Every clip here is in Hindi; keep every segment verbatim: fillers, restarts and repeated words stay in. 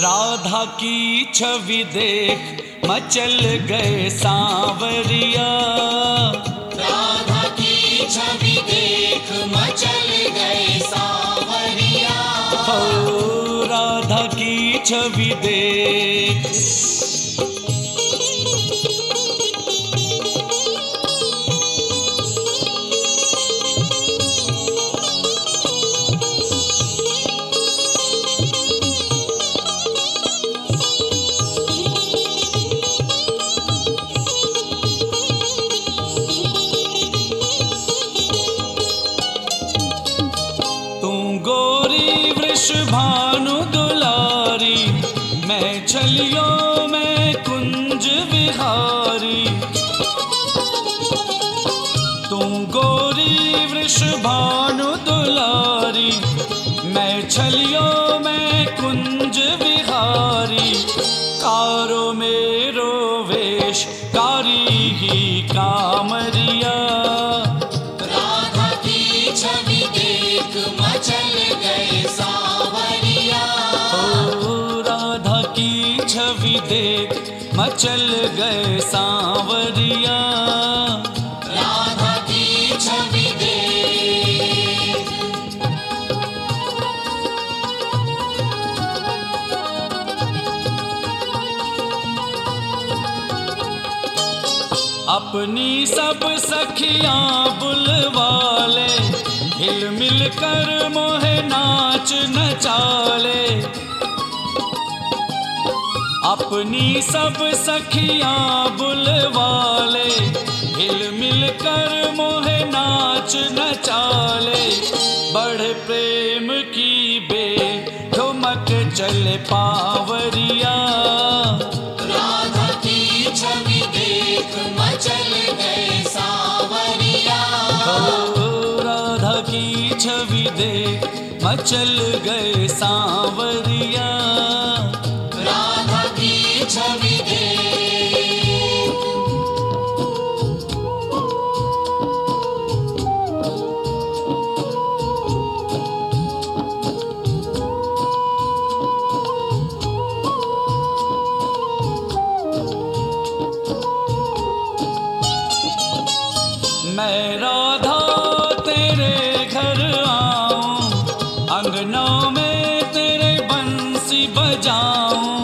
राधा की छवि देख मचल गए सांवरिया। राधा की छवि देख मचल गए सांवरिया। हो राधा की छवि देख। भानु दुलारी मैं छलियों में कुंज विहारी। तुम गोरी वृष भानु दुलारी मैं छलियों में कुंज विहारी। कारो मेरो वेश कारी ही कामरिया। राधा की छवि देख मचल गए सांवरिया। राधा की छवि देख मचल गए सांवरिया। राधा की छवि देख। अपनी सब सखियां बुलवाले हिल मिल कर मोहे नाच नचाले। अपनी सब सखियां बुलवाले हिल मिल कर मोहे नाच नचाले। बढ़े प्रेम की बेल ठुमक चले पावरिया। राधा की छवि देख मचल गए सांवरिया। राधा की छवि देख मचल गए सांवरिया। राधा की छवि देख। मैं राधा तेरे घर आऊं अंगनों में तेरे बंसी बजाऊं।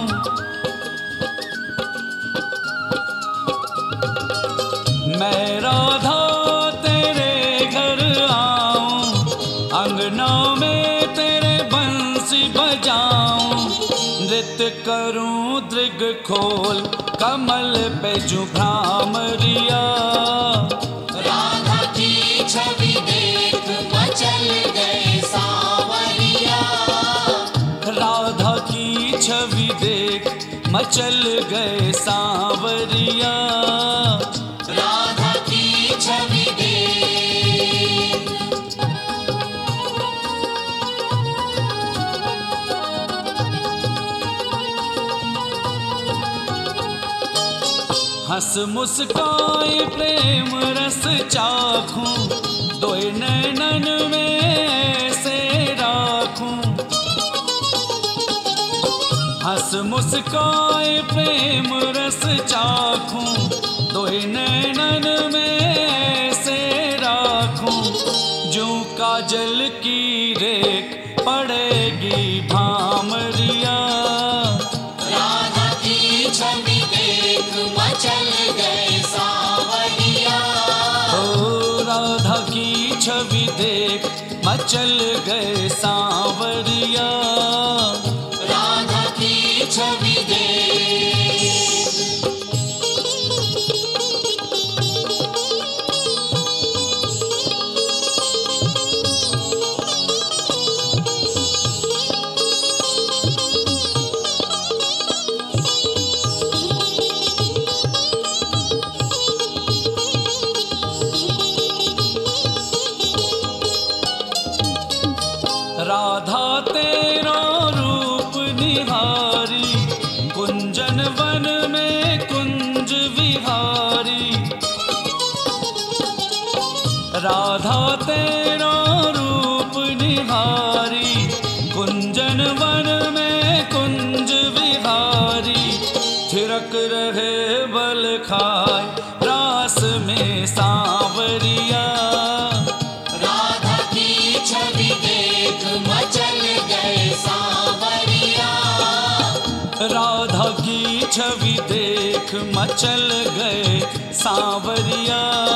मैं राधा तेरे घर आऊं अंगनों में तेरे बंसी बजाऊं। नृत्य करूं दृग खोल कमल पे जू भ्रामरिया। राधा की छवि देख मचल गए सांवरिया। राधा की छवि देख मचल गए सांवरिया। राधा की छवि देख। हंस मुस्काए प्रेम रस चाखूं दोए नैनन में ऐसे राखूं। हंस मुस्काए प्रेम रस चाखूं दोए नैनन में ऐसे राखूं। जू काजल की रेख पड़ेगी भामरिया। राधा की छवि देख मचल गए सांवरिया। ओ राधा की छवि देख मचल गए सांवरिया। राधा की छवि देख। राधा तेरा रूप निहारी कुंजन वन में कुंज विहारी। राधा तेरा रूप निहारी कुंजन वन में कुंज रास में सांवरिया। राधा की छवि देख मचल गए सांवरिया। राधा की छवि देख मचल गए सांवरिया।